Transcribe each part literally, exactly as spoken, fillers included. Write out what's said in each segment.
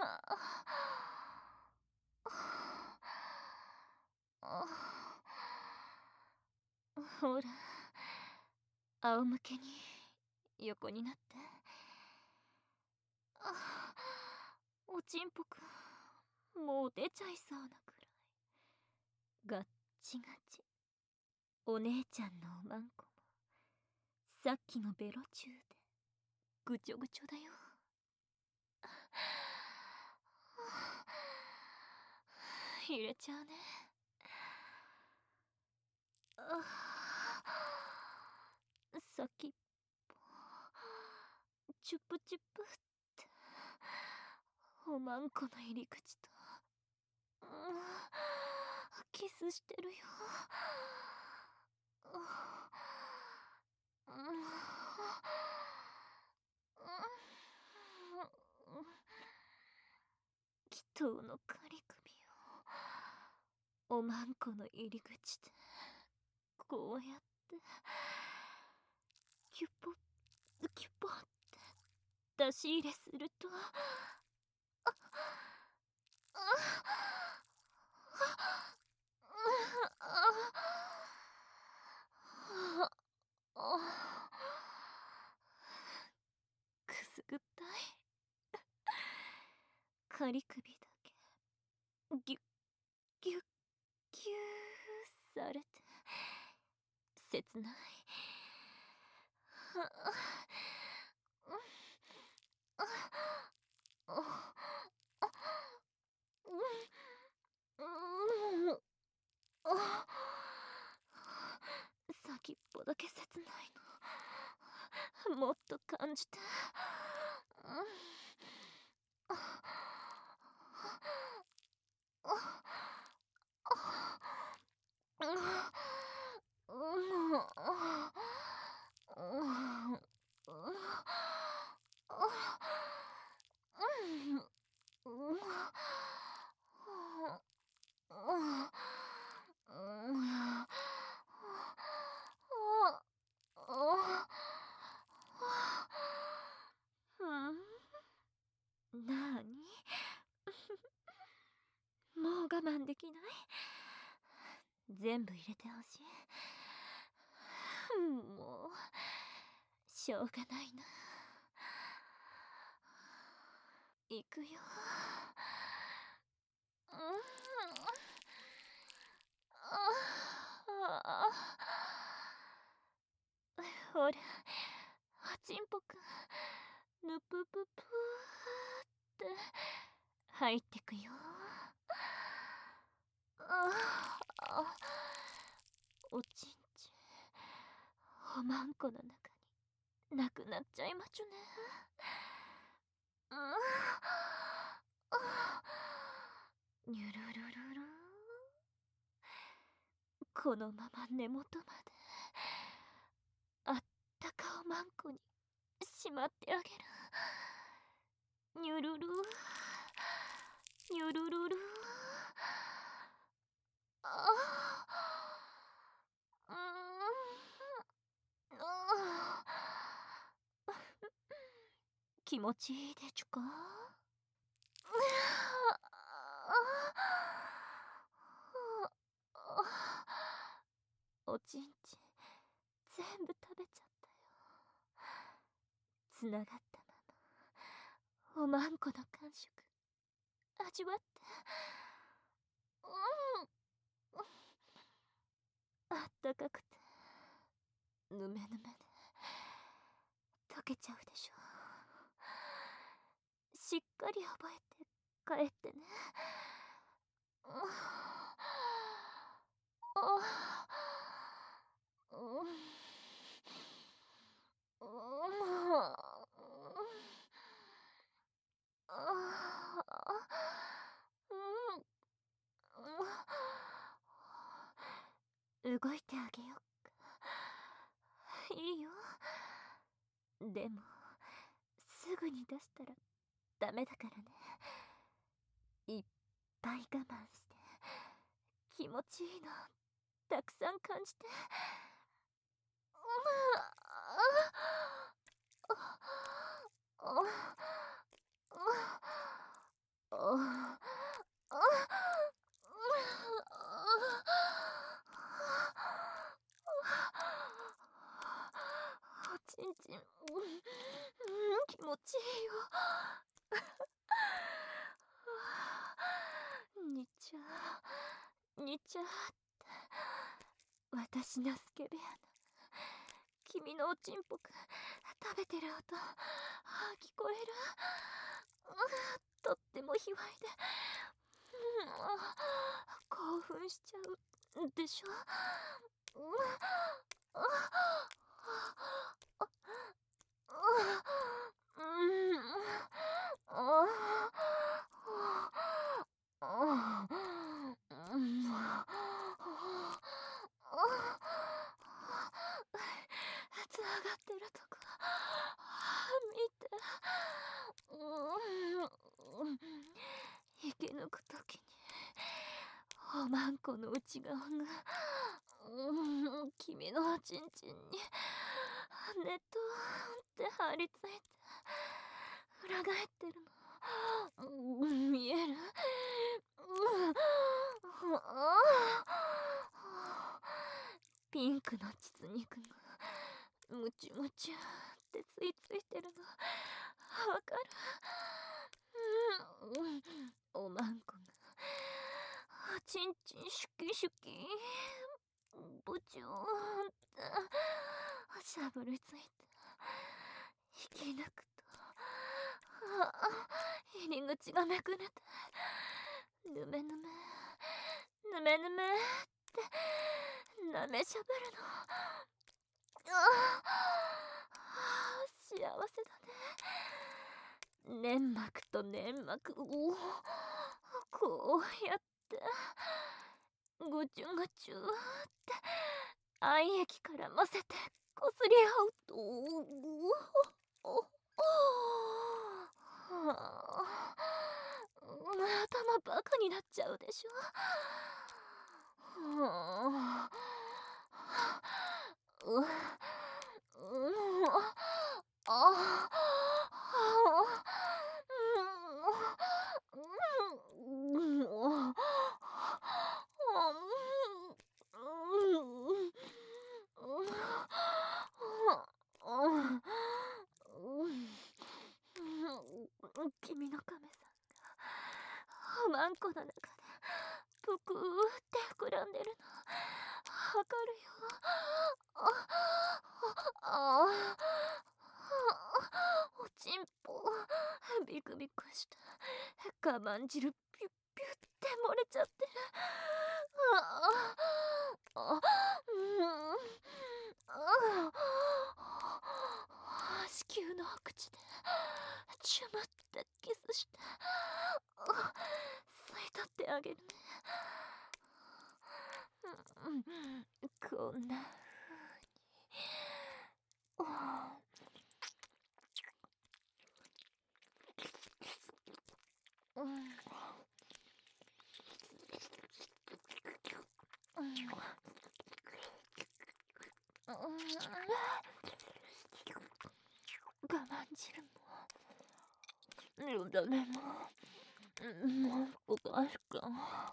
ほら、仰向けに横になって。おちんぽくんもう出ちゃいそうなくらいガッチガチ。お姉ちゃんのおまんこもさっきのベロチューでぐちょぐちょだよ。入れちゃうね。先っぽチュプチュプっておまんこの入り口と、うん、キスしてるよ。祈祷の仮首をおまんこの入り口でこうやってキュポキュポって出し入れすると、くすぐったい。仮首だけギュッギュッギューされて切ない。先っぽだけ切ないのもっと感じて。なーにもう我慢できない。全部入れてほしい。もうしょうがないな。行くよ。ほら、おちんぽくんぬぷぷぷーって入ってくよ。おちんちおまんこの中になくなっちゃいまちゅね。にゅるるるる。このまま根元まであったかおまんこにしまってあげる。にゅるるにゅるるる。ああ、気持ちいいでちゅか。おちんち全部食べちゃったよ。つながったままおまんこの感触味わって。あったかくてぬめぬめで溶けちゃうでしょ。しっかり覚えて帰ってね。動いてあげよっか。いいよ。でもすぐに出したらダメだからね。いっぱい我慢して気持ちいいのたくさん感じて。 ああ、おちんちん、うん、気持ちいいよ。にちゃにちゃって私のスケベ穴、君のおちんぽく食べてる音、聞こえる。とっても卑猥で、興奮しちゃうでしょ。つながってるとこ見て。引き抜くときにおまんこの内側が君のおちんちんにねとって張り付いて裏返ってるの見える。ピンクの膣肉がムチュムチュってついついてるのわかる。おまんこがちんちんシュキシュキブチューンってしゃぶりついて引き抜くと入り口がめくれてぬめぬめぬめぬめってなめしゃぶるの。幸せだね。粘膜と粘膜をこうやってぐちゅぐちゅって愛液絡ませてこすり合うと頭バカになっちゃうでしょ。ううあ君の亀さんがおまんこの中でぷくーって膨らんでるのわかるよ。ああおちんぽビクビクして我慢汁ピュッピュッって漏れちゃってる。ああうんあ子宮の口でチュムってキスして吸い取ってあげるね。こんな風に我慢汁もよだれももうポカしか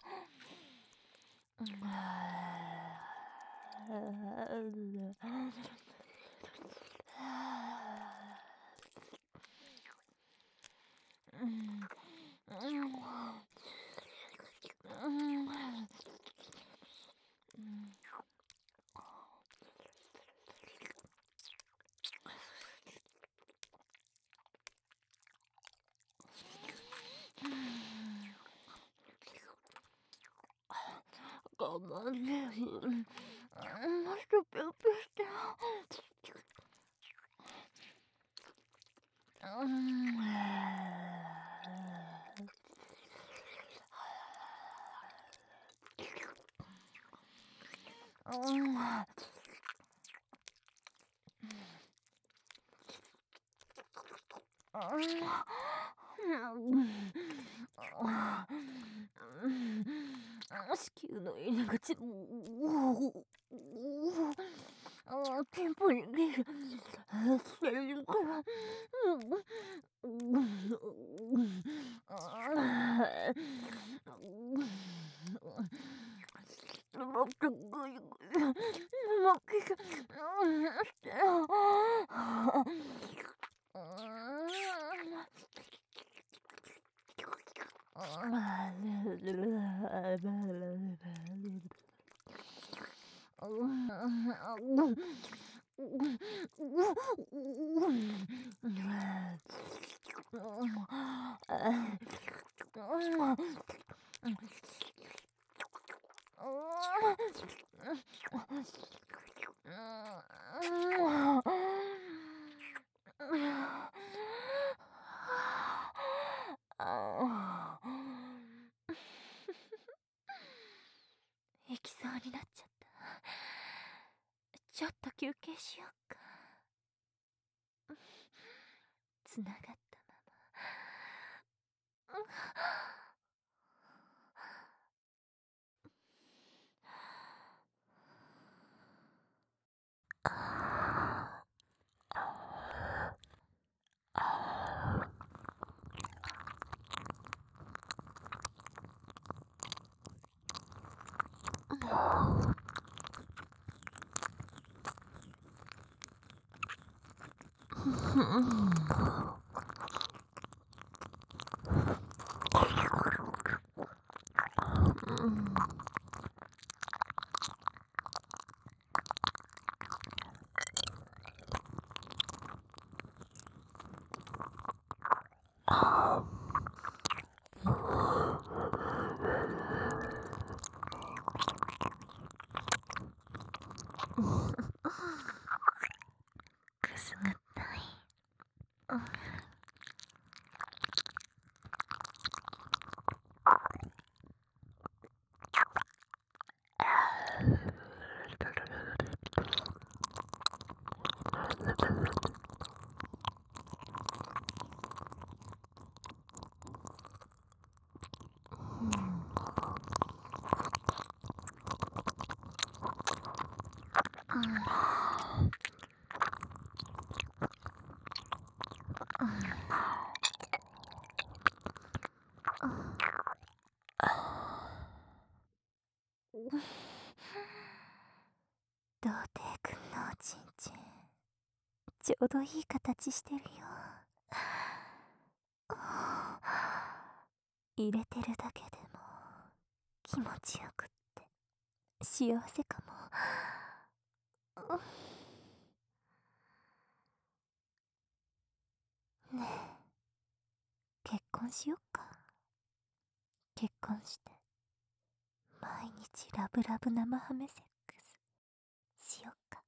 我慢汁もっとピュッピュして子宮の入り口ピンポイントでしてるから行きそうになっちゃった。ちょっと休憩しようか。つながったまま。くすぐったい。童貞くんのおちんちんちょうどいい形してるよ。入れてるだけでも気持ちよくって幸せかも。ねえ、結婚しよっか。結婚して毎日ラブラブ生ハメセックスしよっか。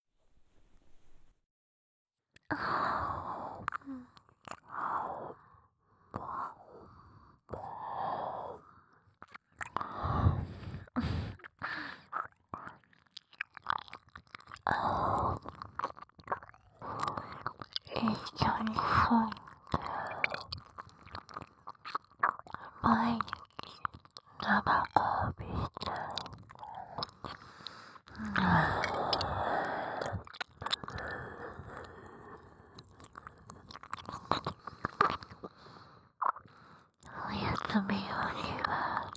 一緒に住んで毎日生コービーしてお休みよりは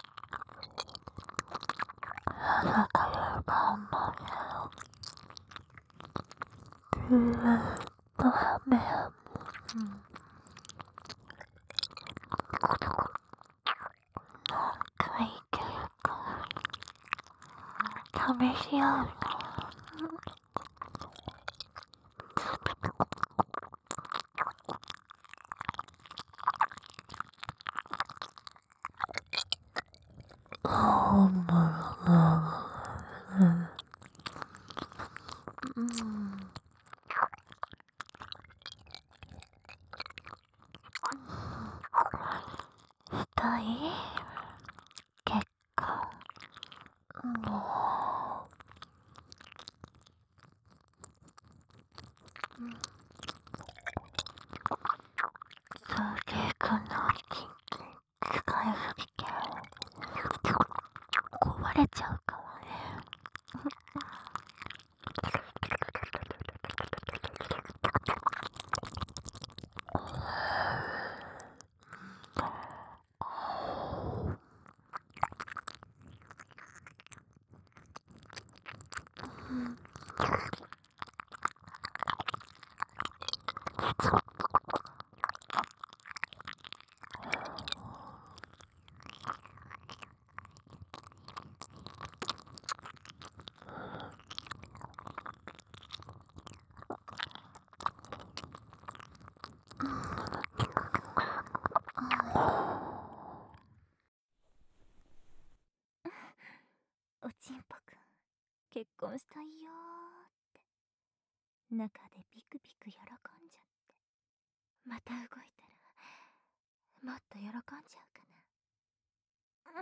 朝から晩までずーっとハメハメ、うん、何回いけるか試し合うの。ほんまやな。うん。痛い？結果。も結婚したいよーって中でビクビク喜んじゃって、また動いたらもっと喜んじゃうかな。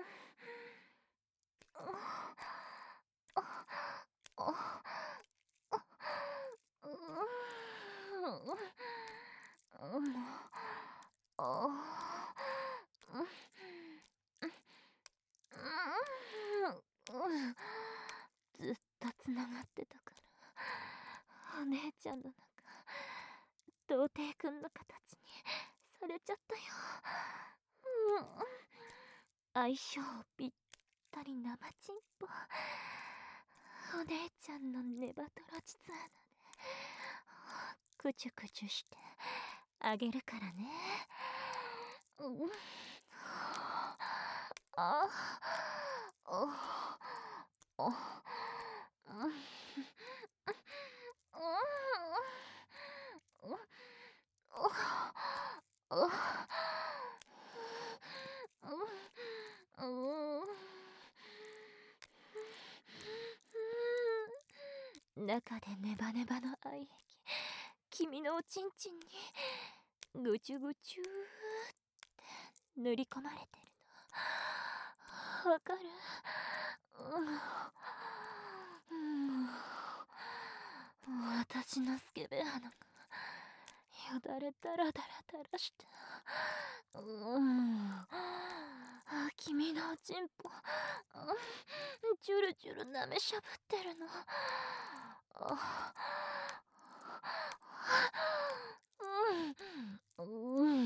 ずっとつながってたから、お姉ちゃんの中童貞くんの形にされちゃったよ。うん、相性ぴったり生チンポ。お姉ちゃんのネバトロ実穴でクチュクチュしてあげるからね。うん、あおおうん中でネバネバの愛液、君のおちんちんにぐちゅぐちゅーって塗り込まれてるのわかる？うん、うん、私のスケベ鼻がよだれダラダラ垂らして、うん、君のおちんぽ、チュルチュル舐めしゃぶってるの。うん、うん、うん、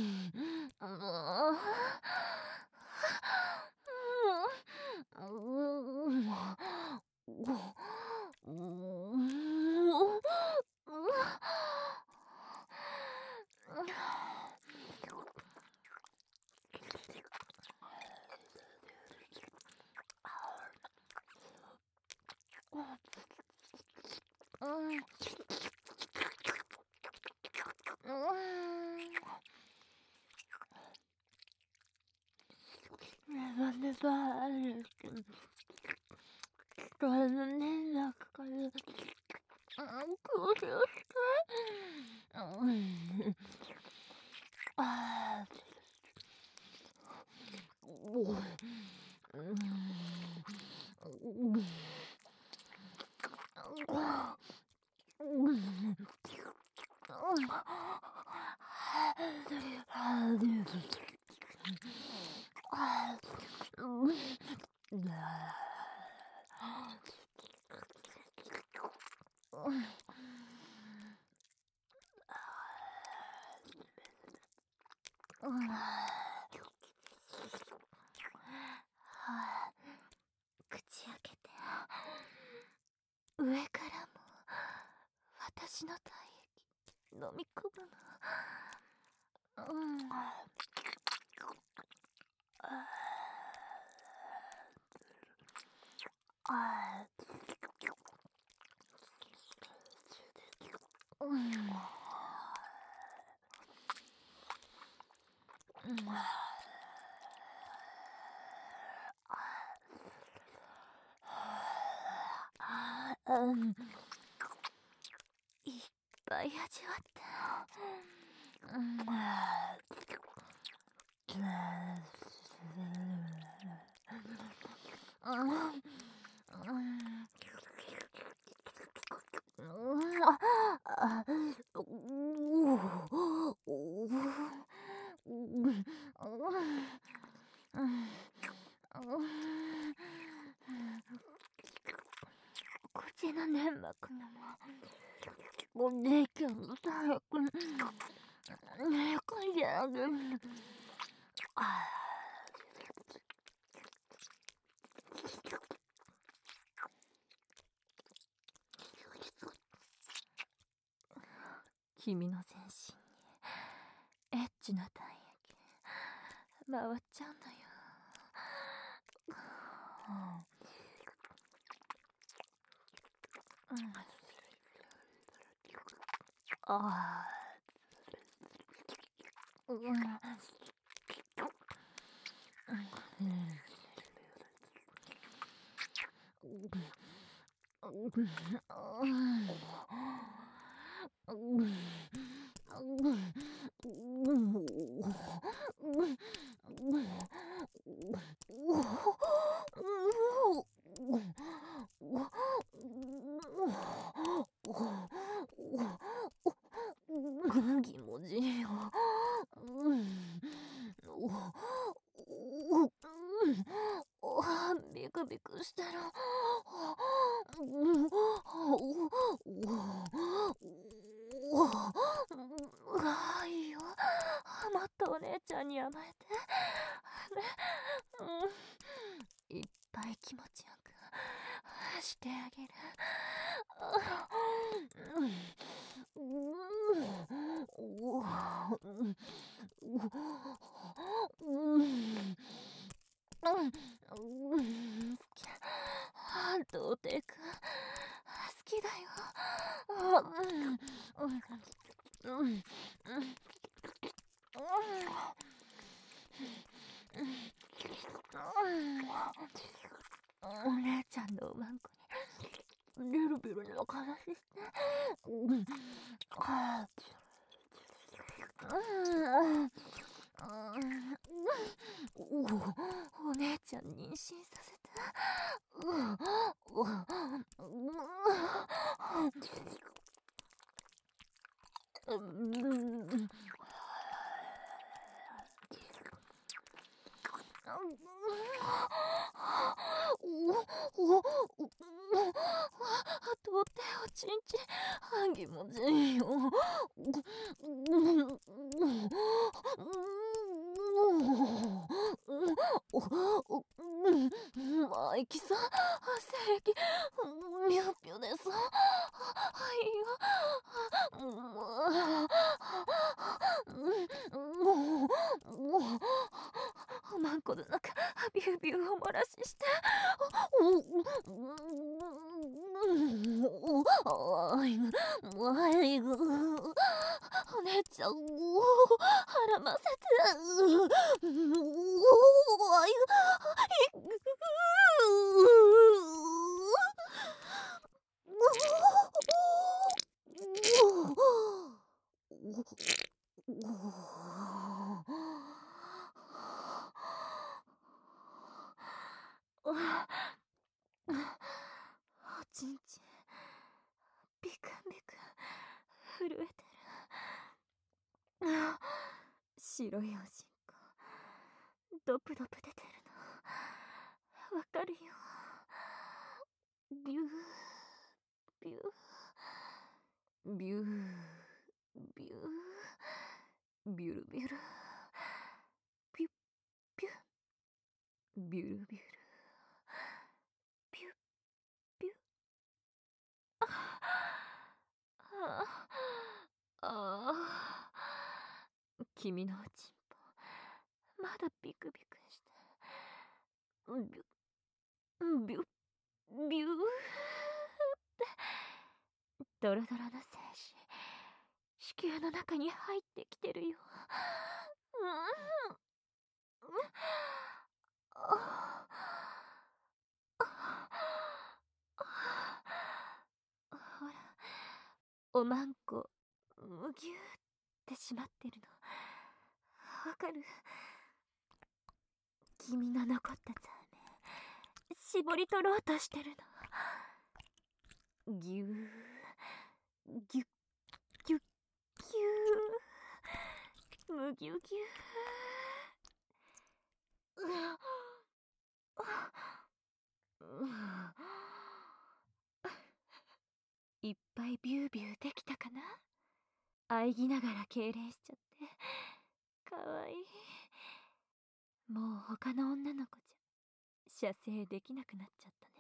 ネバネバあるけど、人のね、中から、うん、空気をして、うん、あー、うん、うん、口開けて、上からも私の体液飲み込むの。うん、あー、うん、うん、うん、いっぱい味わった。うん、口の粘膜のお姉ちゃんの体育に寝込んであげる。君の全身にエッチな体液回っちゃうんだよ。うん、あー、うん、 ぎもじいよ。うん。おおおあビクビクしてる。うんおおあいいよ。もっとお姉ちゃんに甘えて。ね、うん、いっぱい気持ちよくしてあげる。童貞くん好きだよ。うんうんお姉ちゃんのおまんこにビルビルの話して。お姉ちゃん妊娠させて。おおおとておちんちん気持ちいいよ。マイキさん正義ミュウピュです。はいよ。おまんこの中ビュービューを漏らしして。あいぐあいぐお姉ちゃんを絡ませて。あいぐおちんちんビクンビクン震えてる。白いおしっこドプドプ出てるのわかるよ。ビュービュービュービュービュルビュルピュッピュッビュルビュルピュッピュッああああ君のおちんぽまだビクビクして。ビュビュビューってドロドロの精子子宮の中に入ってきてるよ。うんほらおまんこむぎゅーってしまってるのわかる？君の残ったザーメン絞り取ろうとしてるの。ぎゅーぎゅっぎゅっぎゅーむぎゅぎゅーいっぱいビュービューできたかな。喘ぎながら痙攣しちゃってかわいい。もう他の女の子じゃ射精できなくなっちゃったね。